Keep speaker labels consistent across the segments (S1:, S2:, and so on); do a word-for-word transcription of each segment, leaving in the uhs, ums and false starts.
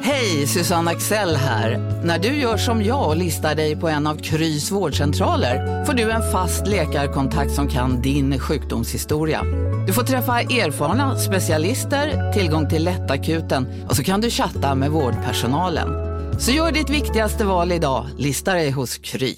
S1: Hej, Susanne Axel här. När du gör som jag och listar dig på en av Krys vårdcentraler får du en fast läkarkontakt som kan din sjukdomshistoria. Du får träffa erfarna specialister, tillgång till lättakuten och så kan du chatta med vårdpersonalen. Så gör ditt viktigaste val idag, lista dig hos Kry.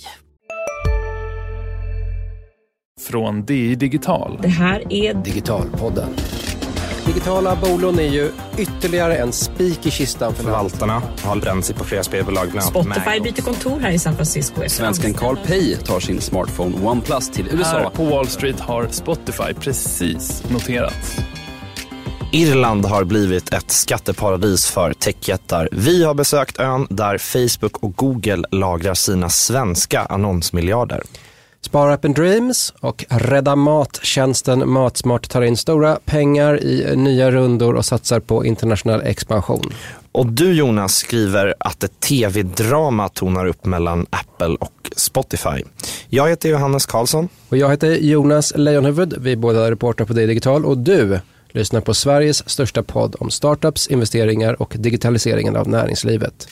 S2: Från D I Digital.
S3: Det här är
S4: Digitalpodden. Digitala bolån är ju ytterligare en spik i kistan för
S5: förvaltarna. Har bränt sig på flera spelbolag.
S3: Spotify byter kontor här i San Francisco.
S6: Svensken Carl Pei tar sin smartphone OnePlus till U S A.
S2: Här på Wall Street har Spotify precis noterats.
S5: Irland har blivit ett skatteparadis för techjättar. Vi har besökt ön där Facebook och Google lagrar sina svenska annonsmiljarder.
S4: Sparappen Dreams och Rädda Mat-tjänsten Matsmart tar in stora pengar i nya rundor och satsar på internationell expansion.
S5: Och du, Jonas, skriver att ett tv-drama tonar upp mellan Apple och Spotify. Jag heter Johannes Karlsson.
S4: Och jag heter Jonas Lejonhuvud. Vi är båda reportrar på D I Digital. Och du lyssnar på Sveriges största podd om startups, investeringar och digitaliseringen av näringslivet.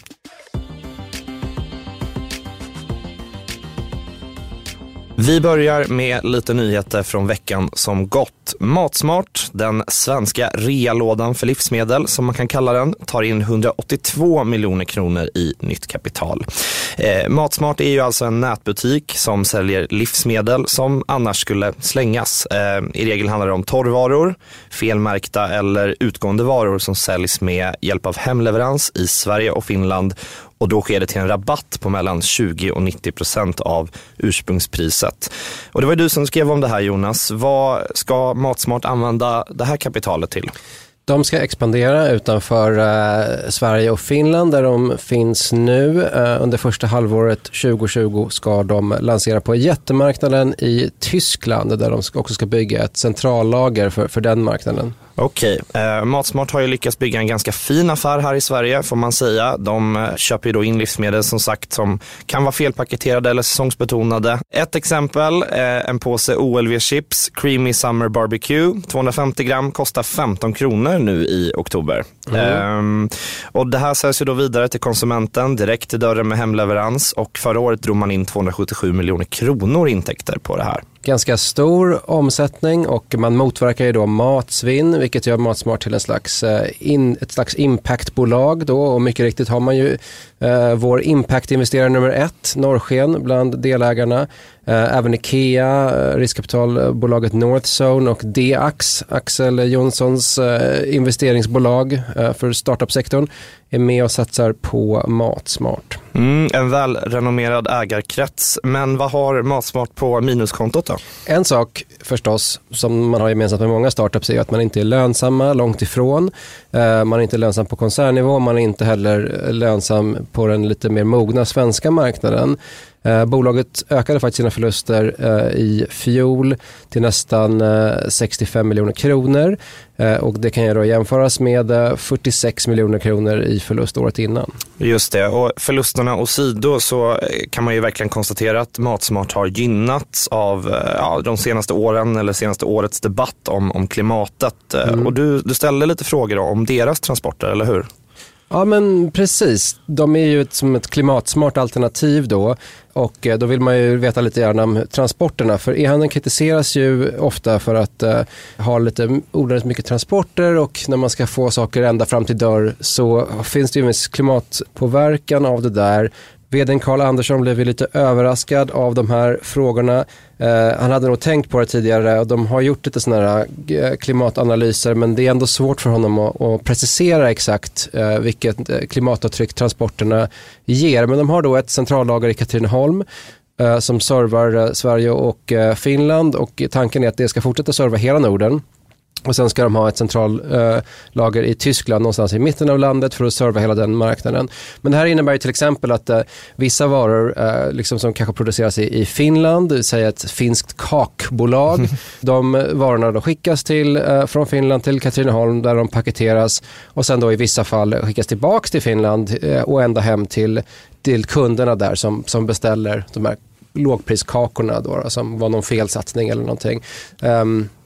S5: Vi börjar med lite nyheter från veckan som gått. Matsmart, den svenska realådan för livsmedel som man kan kalla den, tar in hundraåttiotvå miljoner kronor i nytt kapital. Eh, Matsmart är ju alltså en nätbutik som säljer livsmedel som annars skulle slängas. Eh, I regel handlar det om torrvaror, felmärkta eller utgående varor som säljs med hjälp av hemleverans i Sverige och Finland. Och då sker det till en rabatt på mellan tjugo och nittio procent av ursprungspriset. Och det var du som skrev om det här, Jonas. Vad ska Matsmart använda det här kapitalet till?
S4: De ska expandera utanför eh, Sverige och Finland där de finns nu. Eh, under första halvåret tjugo tjugo ska de lansera på jättemarknaden i Tyskland där de ska, också ska bygga ett centrallager för, för den marknaden.
S5: Okej, eh, Matsmart har ju lyckats bygga en ganska fin affär här i Sverige får man säga. De eh, köper ju då in livsmedel som sagt som kan vara felpaketerade eller säsongsbetonade. Ett exempel, eh, en påse O L V-chips, Creamy Summer Barbecue, tvåhundrafemtio gram, kostar femton kronor nu i oktober. Mm. Eh, och det här säljs ju då vidare till konsumenten direkt till dörren med hemleverans och förra året drog man in tvåhundrasjuttiosju miljoner kronor intäkter på det här.
S4: Ganska stor omsättning och man motverkar ju då matsvinn vilket gör Matsmart till en slags, in, ett slags impactbolag då och mycket riktigt har man ju eh, vår impactinvesterare nummer ett, Norrsken, bland delägarna. Eh, även Ikea, riskkapitalbolaget Northzone och D-Ax, Axel Jonssons eh, investeringsbolag eh, för startup-sektorn är med och satsar på Matsmart.
S5: Mm, en välrenommerad ägarkrets. Men vad har Matsmart på minuskontot då?
S4: En sak förstås som man har gemensamt med många startups är att man inte är lönsamma långt ifrån. Uh, man är inte lönsam på koncernnivå, man är inte heller lönsam på den lite mer mogna svenska marknaden. Uh, bolaget ökade faktiskt sina förluster uh, i fjol till nästan uh, sextiofem miljoner kronor uh, och det kan ju då jämföras med uh, fyrtiosex miljoner kronor i förlust året innan.
S5: Just det, och förlusterna åsido så kan man ju verkligen konstatera att Matsmart har gynnats av uh, ja, de senaste åren eller senaste årets debatt om, om klimatet. Mm. Och du, du ställde lite frågor då, om deras transporter, eller hur?
S4: Ja men precis, de är ju ett, som ett klimatsmart alternativ då och då vill man ju veta lite grann om transporterna för e-handeln kritiseras ju ofta för att uh, ha lite onödigt mycket transporter och när man ska få saker ända fram till dörr så finns det ju en viss klimatpåverkan av det där. Vd:n Carl Andersson blev lite överraskad av de här frågorna. Eh, han hade nog tänkt på det tidigare och de har gjort lite sådana här klimatanalyser men det är ändå svårt för honom att, att precisera exakt eh, vilket klimatavtryck transporterna ger. Men de har då ett centrallager i Katrineholm eh, som servar eh, Sverige och eh, Finland och tanken är att det ska fortsätta serva hela Norden. Och sen ska de ha ett centrallager eh, i Tyskland någonstans i mitten av landet för att serva hela den marknaden. Men det här innebär ju till exempel att eh, vissa varor eh, liksom som kanske produceras i, i Finland, säg ett finskt kakbolag, de varorna då skickas till, eh, från Finland till Katrineholm där de paketeras och sen då i vissa fall skickas tillbaks till Finland eh, och ända hem till, till kunderna där som, som beställer de här lågpriskakorna då, som var någon felsatsning eller någonting. Um,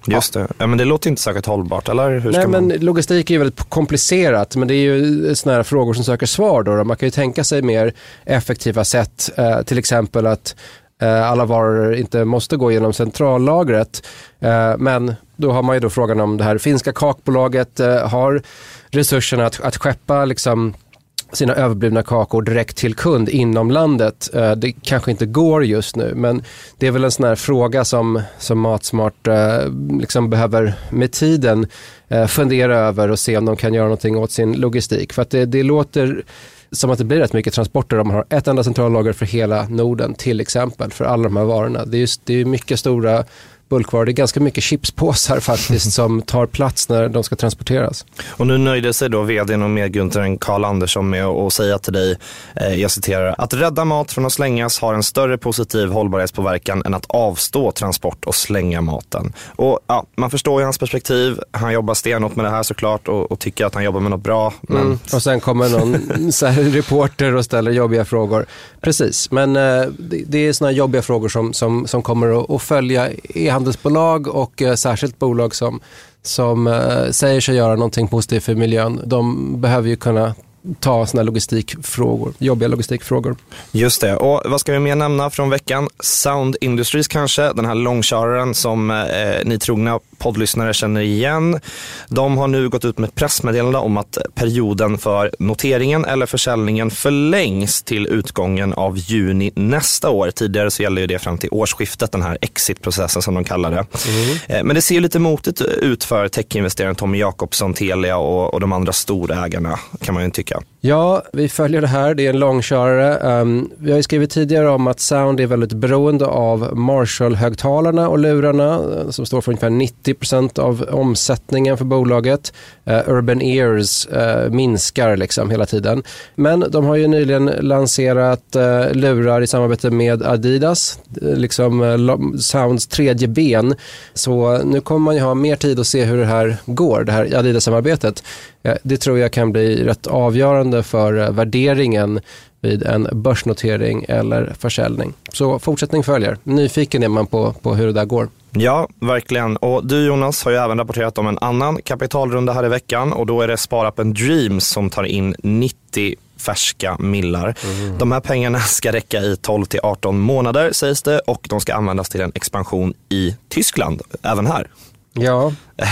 S5: Just det. Ja, men det låter inte säkert hållbart, eller? Hur ska
S4: Nej,
S5: man...
S4: men logistik är ju väldigt komplicerat, men det är ju såna här frågor som söker svar då. Man kan ju tänka sig mer effektiva sätt, eh, till exempel att eh, alla varor inte måste gå genom centrallagret, eh, men då har man ju då frågan om det här finska kakbolaget eh, har resurserna att, att skeppa liksom sina överblivna kakor direkt till kund inom landet. Det kanske inte går just nu, men det är väl en sån här fråga som, som Matsmart liksom behöver med tiden fundera över och se om de kan göra någonting åt sin logistik. För att det, det låter som att det blir rätt mycket transporter om man har ett enda centrallager för hela Norden till exempel, för alla de här varorna. Det är just, det är mycket stora bulkvaror. Det är ganska mycket chipspåsar faktiskt som tar plats när de ska transporteras.
S5: Och nu nöjde sig då vdn och medgrundaren Carl Andersson med att säga till dig, eh, jag citerar, att rädda mat från att slängas har en större positiv hållbarhetspåverkan än att avstå transport och slänga maten. Och ja, man förstår ju hans perspektiv. Han jobbar stenhårt med det här såklart och, och tycker att han jobbar med något bra. Men... Mm.
S4: Och sen kommer någon så här reporter och ställer jobbiga frågor. Precis, men eh, det, det är såna jobbiga frågor som, som, som kommer att, att följa i handelsbolag och eh, särskilt bolag som, som eh, säger sig göra någonting positivt för miljön. De behöver ju kunna ta såna logistikfrågor, jobbiga logistikfrågor.
S5: Just det, och vad ska vi mer nämna från veckan? Sound Industries kanske, den här långköraren som eh, ni trogna poddlyssnare känner igen. De har nu gått ut med pressmeddelande om att perioden för noteringen eller försäljningen förlängs till utgången av juni nästa år. Tidigare så gäller ju det fram till årsskiftet, den här exit-processen som de kallar det. Mm. Men det ser ju lite motigt ut för techinvesteraren Tommy Jakobsson, Telia och, och de andra storägarna, kan man ju tycka.
S4: Ja, vi följer det här. Det är en långkörare. Um, vi har ju skrivit tidigare om att Sound är väldigt beroende av Marshall-högtalarna och lurarna som står för ungefär nittio procent av omsättningen för bolaget. Uh, Urban Ears uh, minskar liksom hela tiden. Men de har ju nyligen lanserat uh, lurar i samarbete med Adidas, liksom uh, Sounds tredje ben. Så nu kommer man ju ha mer tid att se hur det här går, det här Adidas-samarbetet. Uh, det tror jag kan bli rätt avgörande för värderingen vid en börsnotering eller försäljning. Så fortsättning följer. Nyfiken är man på, på hur det där går.
S5: Ja, verkligen. Och du Jonas har ju även rapporterat om en annan kapitalrunda här i veckan och då är det Sparappen Dreams som tar in nittio färska millar. Mm. De här pengarna ska räcka i tolv till arton månader sägs det och de ska användas till en expansion i Tyskland, även här.
S4: Ja.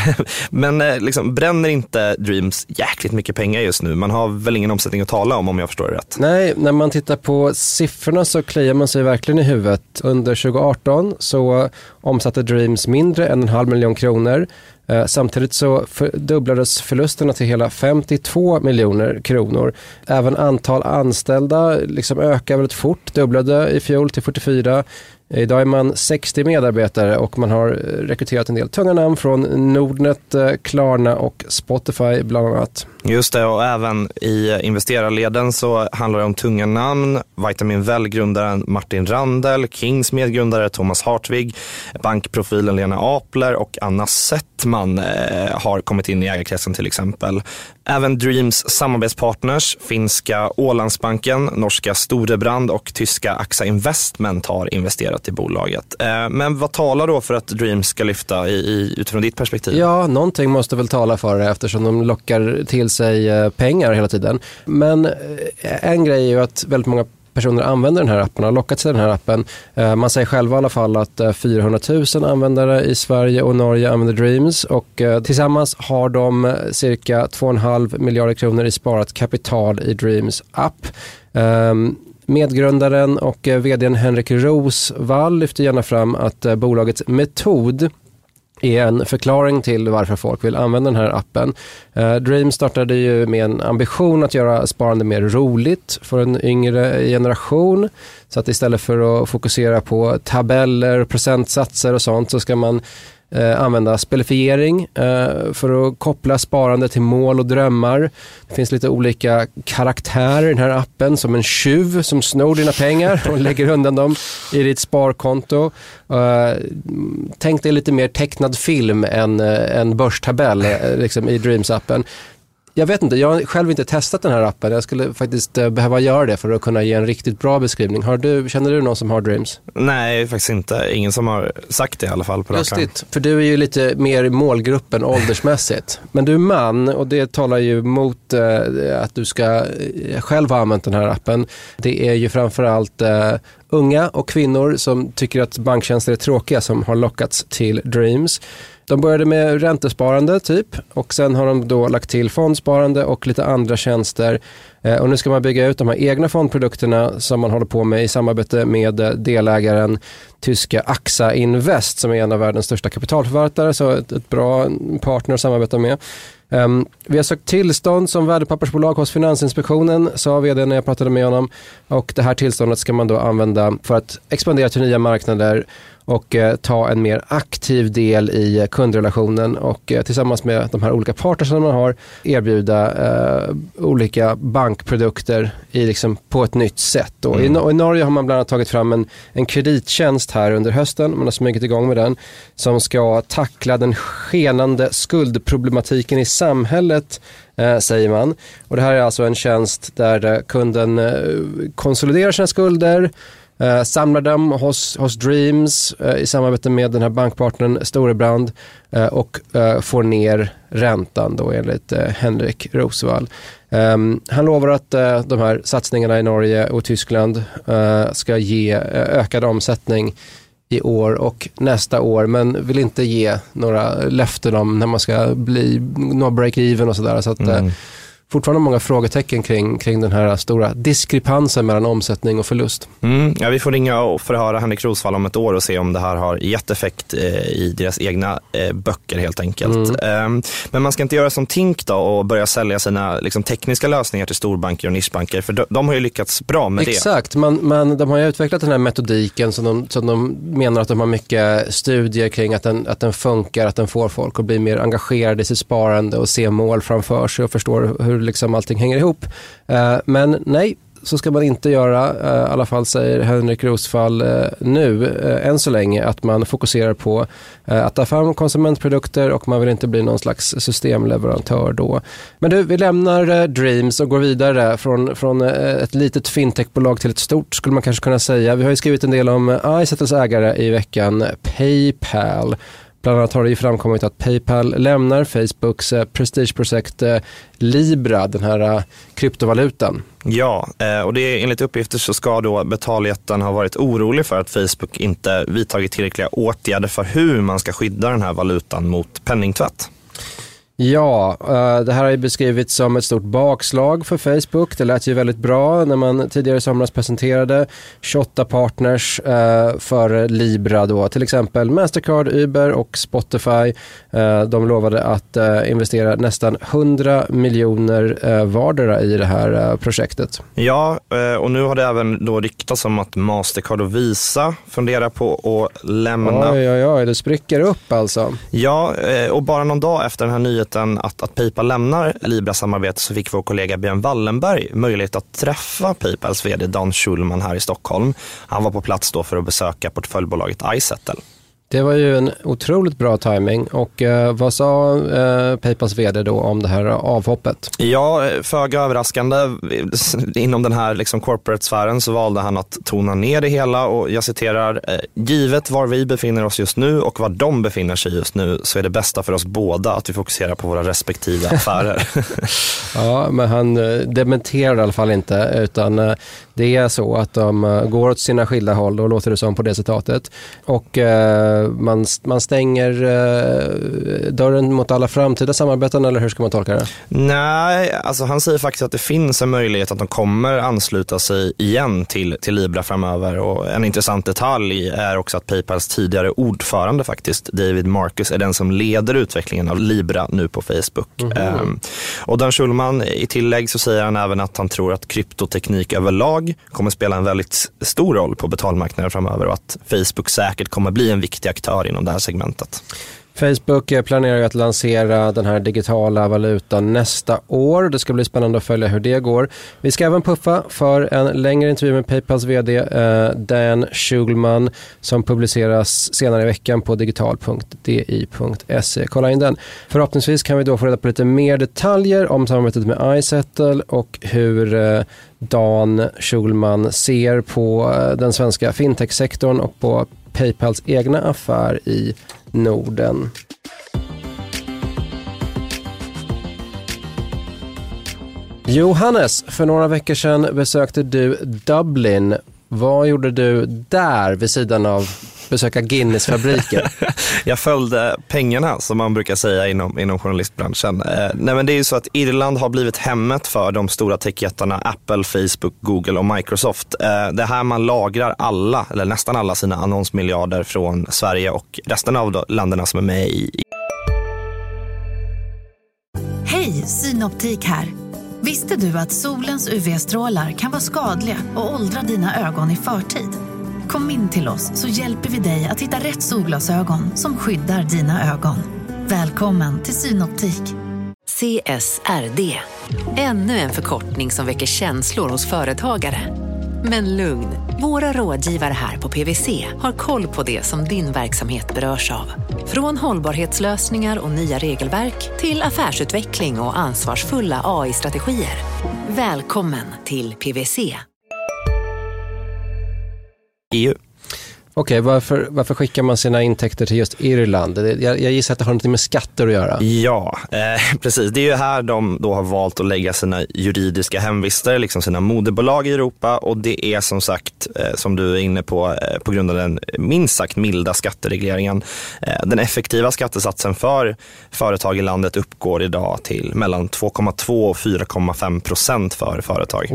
S5: Men liksom, bränner inte Dreams jäkligt mycket pengar just nu? Man har väl ingen omsättning att tala om, om jag förstår det rätt.
S4: Nej, när man tittar på siffrorna så kliar man sig verkligen i huvudet. Under tjugo arton så omsatte Dreams mindre än en halv miljon kronor. Eh, samtidigt så fördubblades förlusterna till hela femtiotvå miljoner kronor. Även antal anställda liksom ökar väldigt fort, dubblade i fjol till fyrtiofyra. Idag är man sextio medarbetare och man har rekryterat en del tunga namn från Nordnet, Klarna och Spotify bland annat.
S5: Just det, och även i investerarleden så handlar det om tunga namn. Vitamin Well-grundaren Martin Randel, Kings medgrundare Thomas Hartvig, bankprofilen Lena Apler och Anna Settman eh, har kommit in i ägarkretsen till exempel. Även Dreams samarbetspartners, finska Ålandsbanken, norska Storebrand och tyska AXA Investment har investerat i bolaget. Eh, men vad talar då för att Dreams ska lyfta i, i, utifrån ditt perspektiv?
S4: Ja, någonting måste väl tala för det eftersom de lockar till sig pengar hela tiden. Men en grej är ju att väldigt många personer använder den här appen och har lockat sig den här appen. Man säger själva i alla fall att fyrahundratusen användare i Sverige och Norge använder Dreams och tillsammans har de cirka två komma fem miljarder kronor i sparat kapital i Dreams app. Medgrundaren och vdn Henrik Rosvall lyfter gärna fram att bolagets metod är en förklaring till varför folk vill använda den här appen. Eh, Dream startade ju med en ambition att göra sparande mer roligt för en yngre generation. Så att istället för att fokusera på tabeller, procentsatser och sånt så ska man eh, använda spelifiering eh, för att koppla sparande till mål och drömmar. Det finns lite olika karaktärer i den här appen, som en tjuv som snor dina pengar och lägger undan dem i ditt sparkonto. Uh, tänk dig lite mer tecknad film än uh, en börstabell uh, liksom i Dreams-appen. Jag vet inte, jag har själv inte testat den här appen. Jag skulle faktiskt eh, behöva göra det för att kunna ge en riktigt bra beskrivning. Har du, känner du någon som har Dreams?
S5: Nej, faktiskt inte. Ingen som har sagt det i alla fall på rakan.
S4: Lustigt, för du är ju lite mer i målgruppen åldersmässigt. Men du är man och det talar ju mot eh, att du ska eh, själv ha använt den här appen. Det är ju framförallt eh, unga och kvinnor som tycker att banktjänster är tråkiga som har lockats till Dreams. De började med räntesparande typ och sen har de då lagt till fondsparande och lite andra tjänster. Eh, och nu ska man bygga ut de här egna fondprodukterna som man håller på med i samarbete med delägaren tyska A X A Invest som är en av världens största kapitalförvaltare, så ett, ett bra partner att samarbeta med. Um, vi har sökt tillstånd som värdepappersbolag hos Finansinspektionen, sa vd när jag pratade med honom, och det här tillståndet ska man då använda för att expandera till nya marknader och eh, ta en mer aktiv del i eh, kundrelationen och eh, tillsammans med de här olika partners som man har erbjuda eh, olika bankprodukter i, liksom, på ett nytt sätt. Och mm. i, och i Norge har man bland annat tagit fram en, en kredittjänst här under hösten, man har smugit igång med den, som ska tackla den skenande skuldproblematiken i samhället, eh, säger man. Och det här är alltså en tjänst där eh, kunden eh, konsoliderar sina skulder, Uh, samlar dem hos, hos Dreams uh, i samarbete med den här bankpartnern Storebrand uh, och uh, får ner räntan då enligt uh, Henrik Rosvall. Um, han lovar att uh, de här satsningarna i Norge och Tyskland uh, ska ge uh, ökad omsättning i år och nästa år, men vill inte ge några löften om när man ska bli nå break-even och sådär, så att mm. uh, fortfarande många frågetecken kring, kring den här stora diskrepansen mellan omsättning och förlust.
S5: Mm, ja, vi får ringa och förhöra Henrik Rosvall om ett år och se om det här har gett effekt eh, i deras egna eh, böcker helt enkelt. Mm. Eh, men man ska inte göra som Tink då och börja sälja sina liksom, tekniska lösningar till storbanker och nischbanker, för de, de har ju lyckats bra med
S4: Exakt,
S5: det.
S4: Exakt, men, men de har ju utvecklat den här metodiken som de, som de menar att de har mycket studier kring att den, att den funkar, att den får folk att bli mer engagerade i sitt sparande och se mål framför sig och förstår hur liksom allting hänger ihop. Uh, men nej, så ska man inte göra. Uh, I alla fall säger Henrik Rosvall uh, nu, uh, än så länge, att man fokuserar på uh, att ta fram konsumentprodukter och man vill inte bli någon slags systemleverantör då. Men du, vi lämnar uh, Dreams och går vidare från, från uh, ett litet fintechbolag till ett stort, skulle man kanske kunna säga. Vi har ju skrivit en del om uh, iSettles ägare i veckan, PayPal. Bland annat har det ju framkommit att PayPal lämnar Facebooks eh, prestigeprojekt eh, Libra, den här eh, kryptovalutan.
S5: Ja, eh, och det är, enligt uppgifter så ska då betaljätten ha varit orolig för att Facebook inte vidtagit tillräckliga åtgärder för hur man ska skydda den här valutan mot penningtvätt.
S4: Ja, det här har ju beskrivits som ett stort bakslag för Facebook. Det lät ju väldigt bra när man tidigare i somras presenterade tjugoåtta partners för Libra då. Till exempel Mastercard, Uber och Spotify. De lovade att investera nästan hundra miljoner vardera i det här projektet.
S5: Ja, och nu har det även då ryktats om att Mastercard och Visa funderar på att lämna.
S4: Oj, oj, oj, det spricker upp alltså.
S5: Ja, och bara någon dag efter den här nyheten Att, att PayPal lämnar Libra-samarbetet så fick vår kollega Björn Wallenberg möjlighet att träffa PayPals vd Dan Schulman här i Stockholm. Han var på plats då för att besöka portföljbolaget iSettle.
S4: Det var ju en otroligt bra timing. Och eh, vad sa eh, PayPals vd då om det här avhoppet?
S5: Ja, föga överraskande. Inom den här liksom corporate-sfären så valde han att tona ner det hela. Och jag citerar, givet var vi befinner oss just nu och var de befinner sig just nu så är det bästa för oss båda att vi fokuserar på våra respektive affärer.
S4: Ja, men han dementerar i alla fall inte, utan det är så att de går åt sina skilda håll och låter det som på det citatet. Och eh, man, man stänger eh, dörren mot alla framtida samarbeten, eller hur ska man tolka det?
S5: Nej, alltså han säger faktiskt att det finns en möjlighet att de kommer ansluta sig igen till, till Libra framöver. Och en intressant detalj är också att PayPals tidigare ordförande faktiskt, David Marcus, är den som leder utvecklingen av Libra nu på Facebook. Mm-hmm. Um, och Dan Schulman, i tillägg så säger han även att han tror att kryptoteknik överlag kommer spela en väldigt stor roll på betalmarknaden framöver och att Facebook säkert kommer bli en viktig aktör inom det här segmentet.
S4: Facebook planerar ju att lansera den här digitala valutan nästa år. Det ska bli spännande att följa hur det går. Vi ska även puffa för en längre intervju med PayPals vd eh, Dan Schulman som publiceras senare i veckan på digital punkt d i punkt se. Kolla in den. Förhoppningsvis kan vi då få reda på lite mer detaljer om samarbetet med iSettle och hur eh, Dan Schulman ser på eh, den svenska fintech-sektorn och på PayPals egna affär i Norden. Johannes, för några veckor sedan besökte du Dublin. Vad gjorde du där vid sidan av besöka Guinness-fabriker?
S5: Jag följde pengarna, som man brukar säga inom, inom journalistbranschen. Eh, nej men det är ju så att Irland har blivit hemmet för de stora techjättarna Apple, Facebook, Google och Microsoft. Eh, det här man lagrar alla, eller nästan alla sina annonsmiljarder från Sverige och resten av länderna som är med i.
S7: Hej, Synoptik här. Visste du att solens U V-strålar kan vara skadliga och åldra dina ögon i förtid? Kom in till oss så hjälper vi dig att hitta rätt solglasögon som skyddar dina ögon. Välkommen till Synoptik.
S8: C S R D. Ännu en förkortning som väcker känslor hos företagare. Men lugn, våra rådgivare här på P W C har koll på det som din verksamhet berörs av. Från hållbarhetslösningar och nya regelverk till affärsutveckling och ansvarsfulla A I-strategier. Välkommen till P W C.
S5: E U.
S4: Okej, varför, varför skickar man sina intäkter till just Irland? Jag, jag gissar att det har något med skatter att göra.
S5: Ja, eh, precis. Det är ju här de då har valt att lägga sina juridiska hemvister, liksom sina moderbolag i Europa. Och det är som sagt, eh, som du är inne på, eh, på grund av den minst sagt milda skatteregleringen. Eh, den effektiva skattesatsen för företag i landet uppgår idag till mellan två komma två och fyra komma fem procent för företag.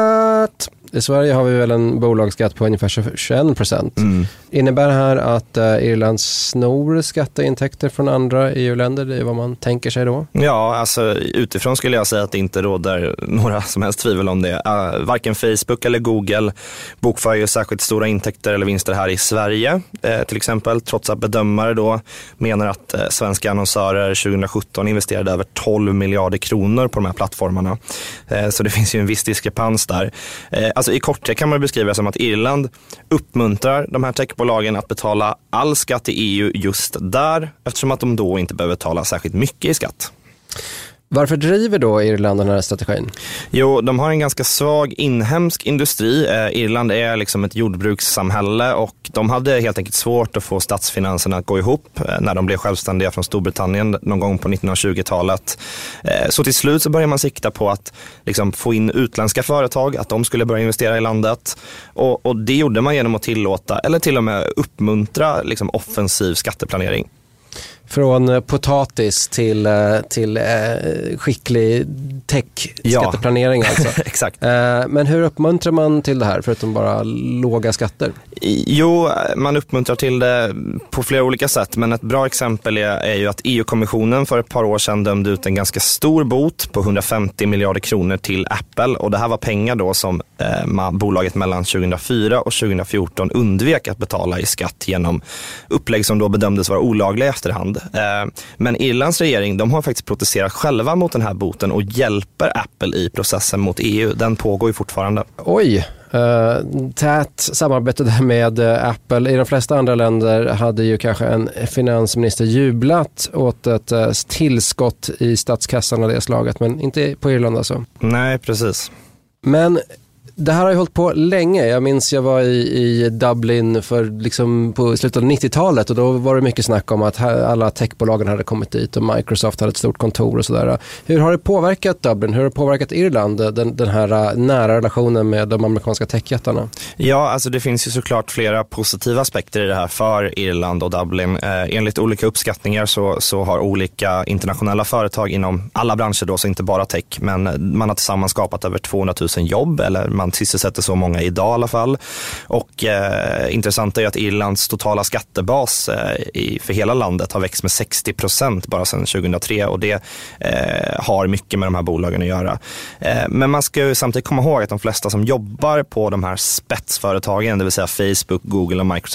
S4: What? I Sverige har vi väl en bolagsskatt på ungefär tjugoen procent. Mm. Innebär det här att uh, Irland snor skatteintäkter från andra E U-länder? Det är vad man tänker sig då?
S5: Ja, alltså utifrån skulle jag säga att det inte råder några som helst tvivel om det. Uh, varken Facebook eller Google bokför ju särskilt stora intäkter eller vinster här i Sverige. Uh, till exempel, trots att bedömare då menar att uh, svenska annonsörer tjugohundrasjutton investerade över tolv miljarder kronor på de här plattformarna. Uh, så det finns ju en viss diskrepans där. Uh, Alltså i korthet kan man beskriva som att Irland uppmuntrar de här techbolagen att betala all skatt i E U just där, eftersom att de då inte behöver betala särskilt mycket i skatt.
S4: Varför driver då Irland den här strategin?
S5: Jo, de har en ganska svag inhemsk industri. Eh, Irland är liksom ett jordbrukssamhälle och de hade helt enkelt svårt att få statsfinanserna att gå ihop eh, när de blev självständiga från Storbritannien någon gång på nittonhundratjugotalet. Eh, så till slut så börjar man sikta på att liksom, få in utländska företag, att de skulle börja investera i landet. Och, och det gjorde man genom att tillåta eller till och med uppmuntra liksom, offensiv skatteplanering.
S4: Från potatis till, till eh, skicklig tech-skatteplanering
S5: ja.
S4: alltså.
S5: Exakt.
S4: Eh, men hur uppmuntrar man till det här förutom bara låga skatter?
S5: Jo, man uppmuntrar till det på flera olika sätt, men ett bra exempel är, är ju att E U-kommissionen för ett par år sedan dömde ut en ganska stor bot på hundrafemtio miljarder kronor till Apple, och det här var pengar då som eh, man, bolaget mellan tjugohundrafyra och tjugohundrafjorton undvek att betala i skatt genom upplägg som då bedömdes vara olagliga i efterhand. Eh, men Irlands regering, de har faktiskt protesterat själva mot den här boten och hjälper Apple i processen mot E U. Den pågår ju fortfarande.
S4: Oj! Uh, tät samarbete där med uh, Apple. I de flesta andra länder hade ju kanske en finansminister jublat åt ett uh, tillskott i statskassan av det slaget, men inte på Irland alltså.
S5: Nej, precis.
S4: Men det här har ju hållit på länge. Jag minns jag var i, i Dublin för liksom på slutet av nittiotalet, och då var det mycket snack om att alla techbolagen hade kommit dit och Microsoft hade ett stort kontor och sådär. Hur har det påverkat Dublin? Hur har det påverkat Irland, den, den här nära relationen med de amerikanska techjättarna?
S5: Ja, alltså det finns ju såklart flera positiva aspekter i det här för Irland och Dublin. Eh, enligt olika uppskattningar så, så har olika internationella företag inom alla branscher då, så inte bara tech, men man har tillsammans skapat över tvåhundratusen jobb, eller man sysselsätter så många idag i alla fall. Och eh, intressant är att Irlands totala skattebas eh, i, för hela landet har växt med sextio procent bara sedan tjugohundratre, och det eh, har mycket med de här bolagen att göra. Eh, men man ska ju samtidigt komma ihåg att de flesta som jobbar på de här spetsföretagen, det vill säga Facebook, Google och Microsoft,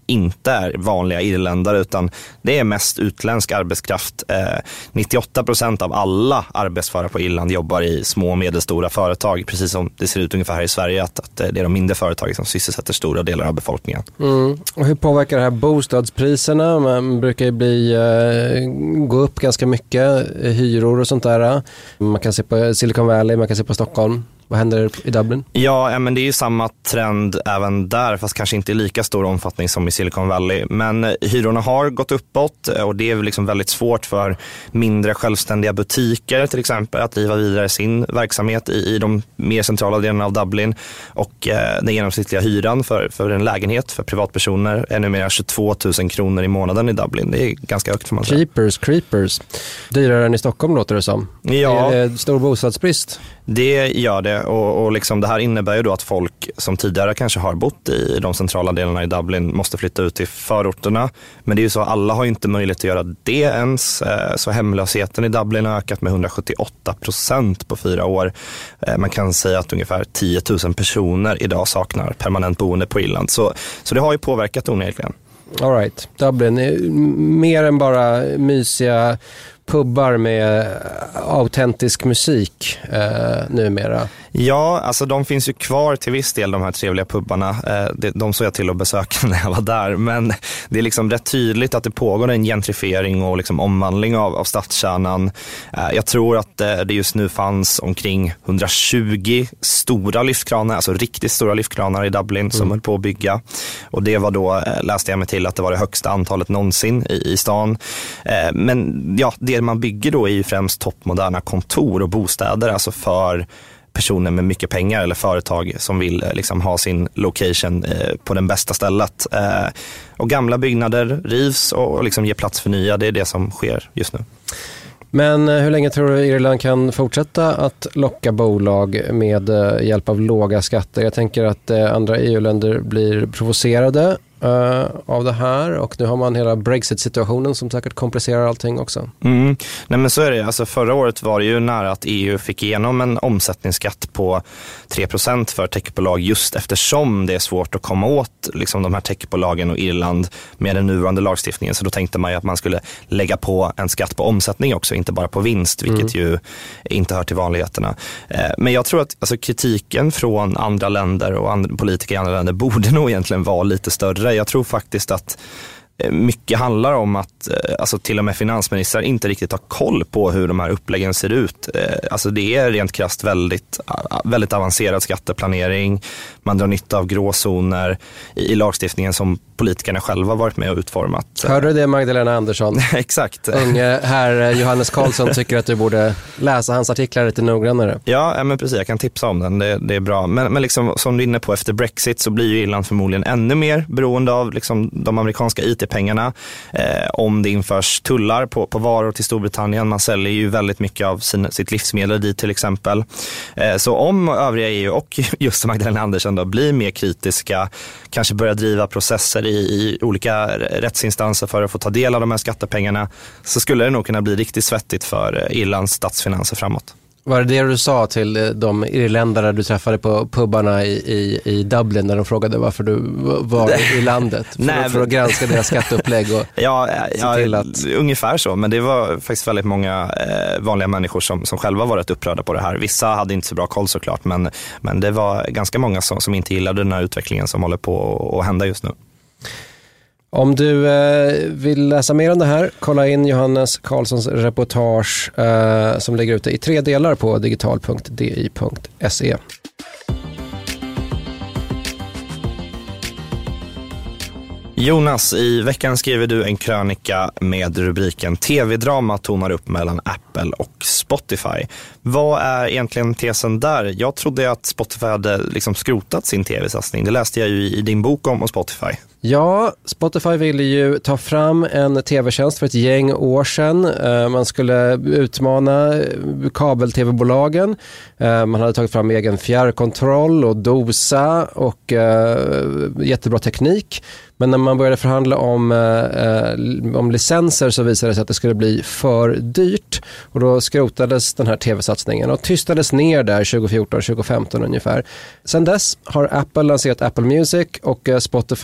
S5: inte är vanliga irländare utan det är mest utländsk arbetskraft. Eh, nittioåtta procent av alla arbetsföra på Irland jobbar i små och medelstora företag, precis som det ser ut ungefär här i Sverige att, att det är de mindre företagen som sysselsätter stora delar av befolkningen.
S4: Mm. Och hur påverkar det här bostadspriserna? Man brukar ju bli, eh, gå upp ganska mycket, hyror och sånt där. Man kan se på Silicon Valley, man kan se på Stockholm. Vad händer i Dublin?
S5: Ja, men det är ju samma trend även där, fast kanske inte i lika stor omfattning som i Silicon Valley. Men hyrorna har gått uppåt och det är liksom väldigt svårt för mindre självständiga butiker till exempel att driva vidare sin verksamhet i, i de mer centrala delarna av Dublin. Och eh, den genomsnittliga hyran för, för en lägenhet för privatpersoner är numera tjugotvå tusen kronor i månaden i Dublin. Det är ganska högt för man säga.
S4: Creepers, creepers. Dyrare än i Stockholm låter det som.
S5: Ja.
S4: Är det stor bostadsbrist?
S5: Det gör det och, och liksom det här innebär ju då att folk som tidigare kanske har bott i de centrala delarna i Dublin måste flytta ut till förorterna. Men det är ju så att alla har inte möjlighet att göra det ens. Så hemlösheten i Dublin har ökat med hundrasjuttioåtta procent på fyra år. Man kan säga att ungefär tio tusen personer idag saknar permanent boende på Irland. Så, så det har ju påverkat onekligen.
S4: All right. Dublin är mer än bara mysiga pubbar med autentisk musik eh, numera.
S5: Ja, alltså de finns ju kvar till viss del, de här trevliga pubbarna. Eh, de såg jag till att besöka när jag var där. Men det är liksom rätt tydligt att det pågår en gentrifiering och liksom omvandling av, av stadskärnan. Eh, jag tror att eh, det just nu fanns omkring hundratjugo stora lyftkranar, alltså riktigt stora lyftkranar i Dublin som mm. höll på att bygga. Och det var då, eh, läste jag mig till, att det var det högsta antalet någonsin i, i stan. Eh, men ja, det man bygger då är ju främst toppmoderna kontor och bostäder, alltså för personer med mycket pengar eller företag som vill liksom ha sin location eh, på den bästa stället. Eh, och gamla byggnader rivs och liksom ger plats för nya. Det är det som sker just nu.
S4: Men hur länge tror du Irland kan fortsätta att locka bolag med hjälp av låga skatter? Jag tänker att andra E U-länder blir provocerade Uh, av det här och nu har man hela Brexit-situationen som säkert komplicerar allting också.
S5: Mm. Nej men så är det. Alltså förra året var det ju nära att E U fick igenom en omsättningsskatt på tre procent för techbolag just eftersom det är svårt att komma åt liksom, de här techbolagen och Irland med den nuvarande lagstiftningen. Så då tänkte man ju att man skulle lägga på en skatt på omsättning också, inte bara på vinst, vilket mm. ju inte hör till vanligheterna. Uh, men jag tror att alltså, kritiken från andra länder och andra politiker i andra länder borde nog egentligen vara lite större. Jag tror faktiskt att mycket handlar om att alltså till och med finansministrar inte riktigt har koll på hur de här uppläggen ser ut. Alltså det är rent krasst väldigt, väldigt avancerad skatteplanering. Man drar nytta av gråzoner i lagstiftningen som politikerna själva varit med och utformat.
S4: Hörde du det, Magdalena Andersson?
S5: Exakt.
S4: Unge herr Johannes Karlsson tycker att du borde läsa hans artiklar lite noggrannare.
S5: Ja, men precis. Jag kan tipsa om den. Det, det är bra. Men, men liksom, som du är inne på, efter Brexit så blir ju Irland förmodligen ännu mer beroende av liksom, de amerikanska I T-pengarna. Eh, om det införs tullar på, på varor till Storbritannien. Man säljer ju väldigt mycket av sin, sitt livsmedel dit till exempel. Eh, så om övriga E U och just Magdalena Andersson då blir mer kritiska, kanske börjar driva processer i, i olika rättsinstanser för att få ta del av de här skattepengarna, så skulle det nog kunna bli riktigt svettigt för Irlands statsfinanser framåt.
S4: Var det det du sa till de irländare du träffade på pubbarna i, i, i Dublin när de frågade varför du var i landet? För, Nej, för att granska deras skatteupplägg och
S5: ja, ja,
S4: se till att...
S5: ungefär så. Men det var faktiskt väldigt många eh, vanliga människor som, som själva varit upprörda på det här. Vissa hade inte så bra koll såklart, men, men det var ganska många som, som inte gillade den här utvecklingen som håller på att hända just nu.
S4: Om du eh, vill läsa mer om det här, kolla in Johannes Karlssons reportage eh, som ligger ute i tre delar på digital punkt d i punkt se.
S5: Jonas, i veckan skriver du en krönika med rubriken T V-drama tonar upp mellan Apple och Spotify. Vad är egentligen tesen där? Jag trodde att Spotify hade liksom skrotat sin tv-satsning. Det läste jag ju i din bok om Spotify.
S4: Ja, Spotify ville ju ta fram en tv-tjänst för ett gäng år sedan. Man skulle utmana kabel-tv-bolagen. Man hade tagit fram egen fjärrkontroll och dosa och jättebra teknik. Men när man började förhandla om, eh, om licenser så visade det sig att det skulle bli för dyrt. Och då skrotades den här tv-satsningen och tystades ner där tjugo fjorton tjugo femton ungefär. Sen dess har Apple lanserat Apple Music och eh, Spotify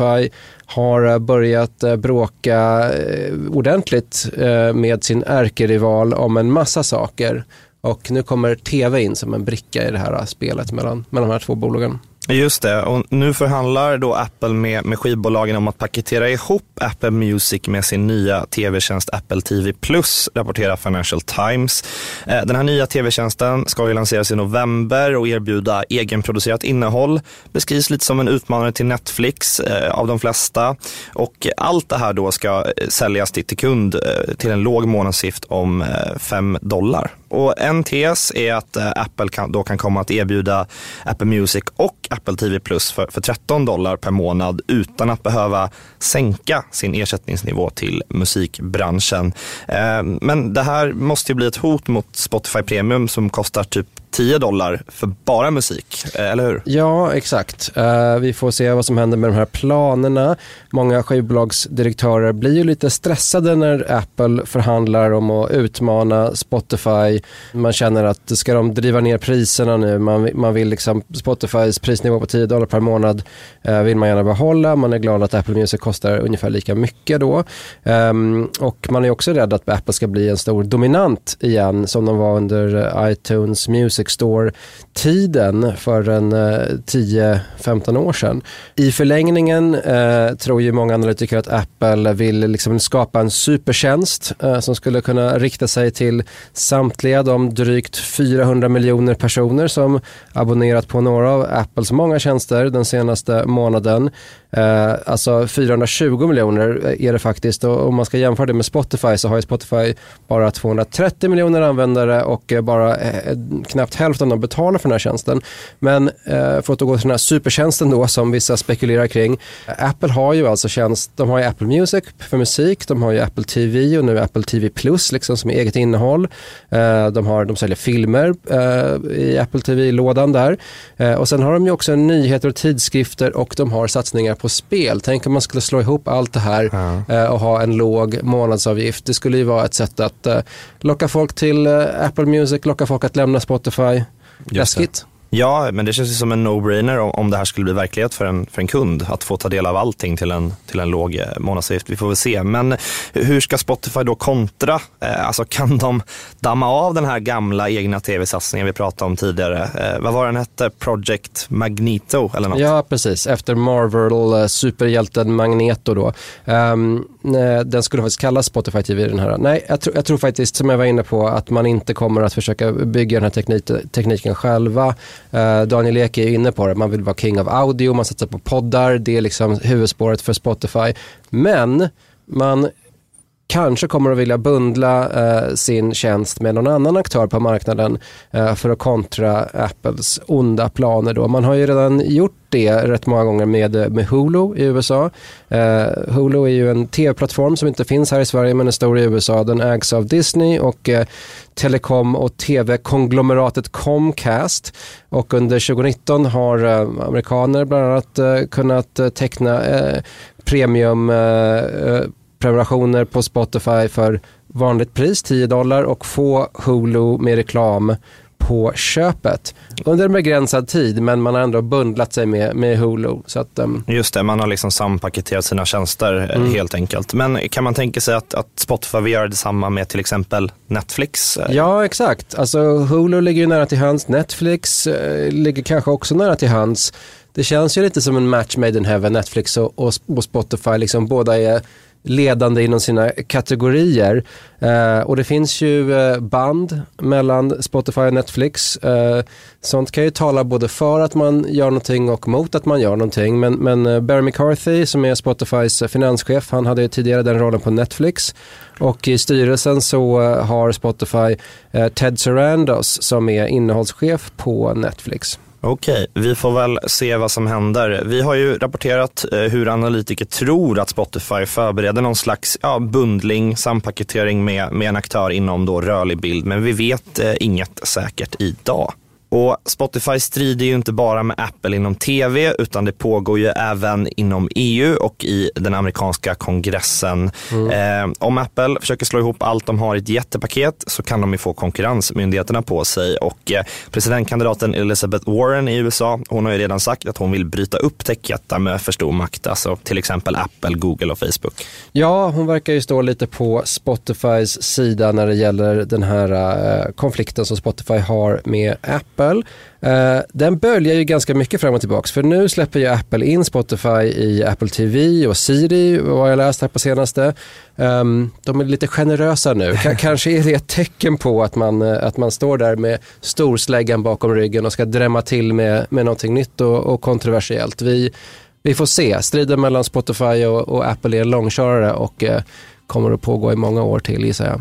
S4: har börjat bråka ordentligt med sin ärkerival om en massa saker. Och nu kommer tv in som en bricka i det här spelet mellan, mellan de här två bolagen.
S5: Just det, och nu förhandlar då Apple med, med skivbolagen om att paketera ihop Apple Music med sin nya tv-tjänst Apple T V Plus, rapporterar Financial Times. Den här nya tv-tjänsten ska ju lanseras i november och erbjuda egenproducerat innehåll. Beskrivs lite som en utmanare till Netflix eh, av de flesta. Och allt det här då ska säljas till, till kund eh, till en låg månadsavgift om eh, fem dollar. Och en tes är att eh, Apple kan, då kan komma att erbjuda Apple Music och Apple T V Plus för, för tretton dollar per månad utan att behöva sänka sin ersättningsnivå till musikbranschen. Eh, men det här måste ju bli ett hot mot Spotify Premium som kostar typ tio dollar för bara musik, eller hur?
S4: Ja, exakt. Uh, vi får se vad som händer med de här planerna. Många skivbolagsdirektörer blir ju lite stressade när Apple förhandlar om att utmana Spotify. Man känner att ska de driva ner priserna nu? Man, man vill liksom Spotifys prisnivå på tio dollar per månad uh, vill man gärna behålla. Man är glad att Apple Music kostar ungefär lika mycket då. Um, och man är också rädd att Apple ska bli en stor dominant igen som de var under iTunes Music Store-tiden för en eh, tio femton år sedan. I förlängningen eh, tror ju många analytiker att Apple vill liksom skapa en supertjänst eh, som skulle kunna rikta sig till samtliga de drygt fyrahundra miljoner personer som abonnerat på några av Apples många tjänster den senaste månaden. Eh, alltså fyrahundratjugo miljoner är det faktiskt, och om man ska jämföra det med Spotify så har ju Spotify bara tvåhundratrettio miljoner användare och eh, bara eh, knappt hälften av betalar för den här tjänsten. Men eh, för att gå till den här supertjänsten då som vissa spekulerar kring, Apple har ju alltså tjänst, de har ju Apple Music för musik, de har ju Apple T V och nu Apple T V Plus liksom som är eget innehåll. Eh, de har de säljer filmer eh, i Apple T V-lådan där. Eh, och sen har de ju också nyheter och tidskrifter och de har satsningar på spel. Tänk om man skulle slå ihop allt det här mm. eh, och ha en låg månadsavgift. Det skulle ju vara ett sätt att eh, locka folk till eh, Apple Music, locka folk att lämna Spotify. Läskigt.
S5: Ja, men det känns ju som en no-brainer om, om det här skulle bli verklighet för en, för en kund att få ta del av allting till en, till en låg månadsavgift. Vi får väl se. Men hur ska Spotify då kontra? Eh, alltså kan de damma av den här gamla egna tv-satsningen vi pratade om tidigare? Eh, vad var den hette? Project Magneto eller något?
S4: Ja, precis. Efter Marvel, superhjälten Magneto då. Um, den skulle faktiskt kallas Spotify T V den här. Nej, jag, tro, jag tror faktiskt, som jag var inne på, att man inte kommer att försöka bygga den här teknik, tekniken själva. Uh, Daniel Ek är inne på det. Man vill vara king of audio, man satsar på poddar. Det är liksom huvudspåret för Spotify. Men man kanske kommer att vilja bundla uh, sin tjänst med någon annan aktör på marknaden uh, för att kontra Apples onda planer då. Man har ju redan gjort det rätt många gånger med, med Hulu i U S A. Uh, Hulu är ju en tv-plattform som inte finns här i Sverige men är stor i U S A. Den ägs av Disney och uh, telekom- och tv-konglomeratet Comcast. Och under tjugonitton har uh, amerikaner bland annat uh, kunnat uh, teckna uh, premium uh, prenumerationer på Spotify för vanligt pris, tio dollar, och få Hulu med reklam på köpet under en begränsad tid, men man har ändå bundlat sig med, med Hulu. Så att, um...
S5: Just det, man har liksom sampaketerat sina tjänster mm. helt enkelt. Men kan man tänka sig att, att Spotify vill göra detsamma med till exempel Netflix?
S4: Ja, exakt. Alltså Hulu ligger ju nära till hands, Netflix eh, ligger kanske också nära till hands. Det känns ju lite som en match made in heaven, Netflix och, och, och Spotify, liksom båda är ledande inom sina kategorier. Eh, och det finns ju eh, band mellan Spotify och Netflix. Eh, sånt kan ju tala både för att man gör någonting och mot att man gör någonting. Men, men eh, Barry McCarthy som är Spotifys eh, finanschef, han hade ju tidigare den rollen på Netflix. Och i styrelsen så eh, har Spotify eh, Ted Sarandos som är innehållschef på Netflix.
S5: Okej, vi får väl se vad som händer. Vi har ju rapporterat eh, hur analytiker tror att Spotify förbereder någon slags ja, bundling, sampaketering med, med en aktör inom då rörlig bild. Men vi vet eh, inget säkert idag. Och Spotify strider ju inte bara med Apple inom tv, utan det pågår ju även inom E U och i den amerikanska kongressen. Mm. Eh, om Apple försöker slå ihop allt de har i ett jättepaket så kan de ju få konkurrensmyndigheterna på sig. Och eh, presidentkandidaten Elizabeth Warren i U S A, hon har ju redan sagt att hon vill bryta upp techjättar med för stor makt. Alltså till exempel Apple, Google och Facebook.
S4: Ja, hon verkar ju stå lite på Spotifys sida när det gäller den här eh, konflikten som Spotify har med Apple. Uh, den böljar ju ganska mycket fram och tillbaka, för nu släpper ju Apple in Spotify i Apple T V och Siri, vad jag läst här på senaste. Um, de är lite generösa nu. K- kanske är det ett tecken på att man, att man står där med storsläggan bakom ryggen och ska drämma till med, med någonting nytt och, och kontroversiellt. Vi, vi får se. Striden mellan Spotify och, och Apple är en långkörare och uh, kommer att pågå i många år till, gissar jag.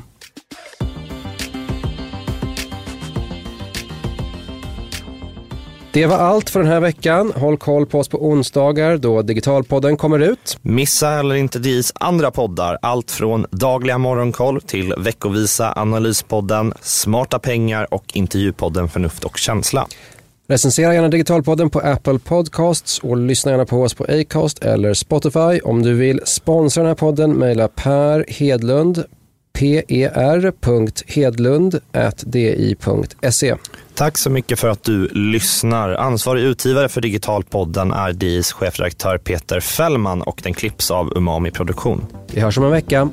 S4: Det var allt för den här veckan. Håll koll på oss på onsdagar då Digitalpodden kommer ut.
S5: Missa heller inte D I's andra poddar. Allt från dagliga morgonkoll till veckovisa analyspodden, Smarta pengar och intervjupodden Förnuft och känsla.
S4: Recensera gärna Digitalpodden på Apple Podcasts och lyssna gärna på oss på Acast eller Spotify. Om du vill sponsra den här podden, mejla Per Hedlund, per punkt hedlund at d i punkt se.
S5: Tack så mycket för att du lyssnar. Ansvarig utgivare för Digitalpodden är D I's chefredaktör Peter Fällman och den klipps av Umami Produktion.
S4: Vi hörs om en vecka.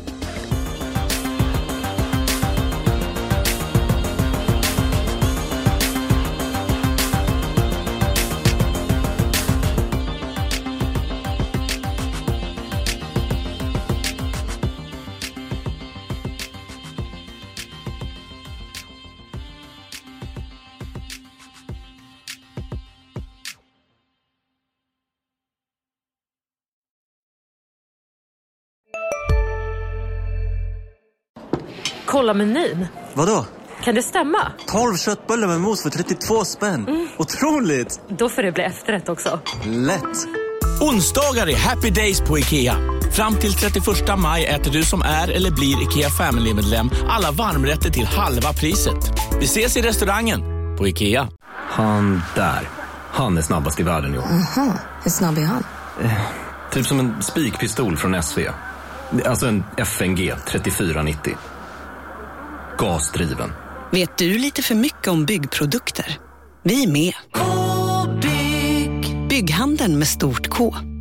S3: Kolla menyn.
S9: Vadå?
S3: Kan det stämma?
S9: tolv köttbullar med mos för trettiotvå spänn. Mm. Otroligt!
S3: Då får det bli efterrätt också.
S9: Lätt!
S10: Onsdagar är happy days på IKEA. Fram till trettioförsta maj äter du som är eller blir IKEA Family-medlem alla varmrätter till halva priset. Vi ses i restaurangen på IKEA.
S11: Han där. Han är snabbast i världen, jo.
S12: Aha, hur snabb är han?
S11: Eh, typ som en spikpistol från S V. Alltså en F N G trettiofyra nittio. Gasdriven.
S13: Vet du lite för mycket om byggprodukter? Vi är med. K-bygg. Bygghandeln med stort K.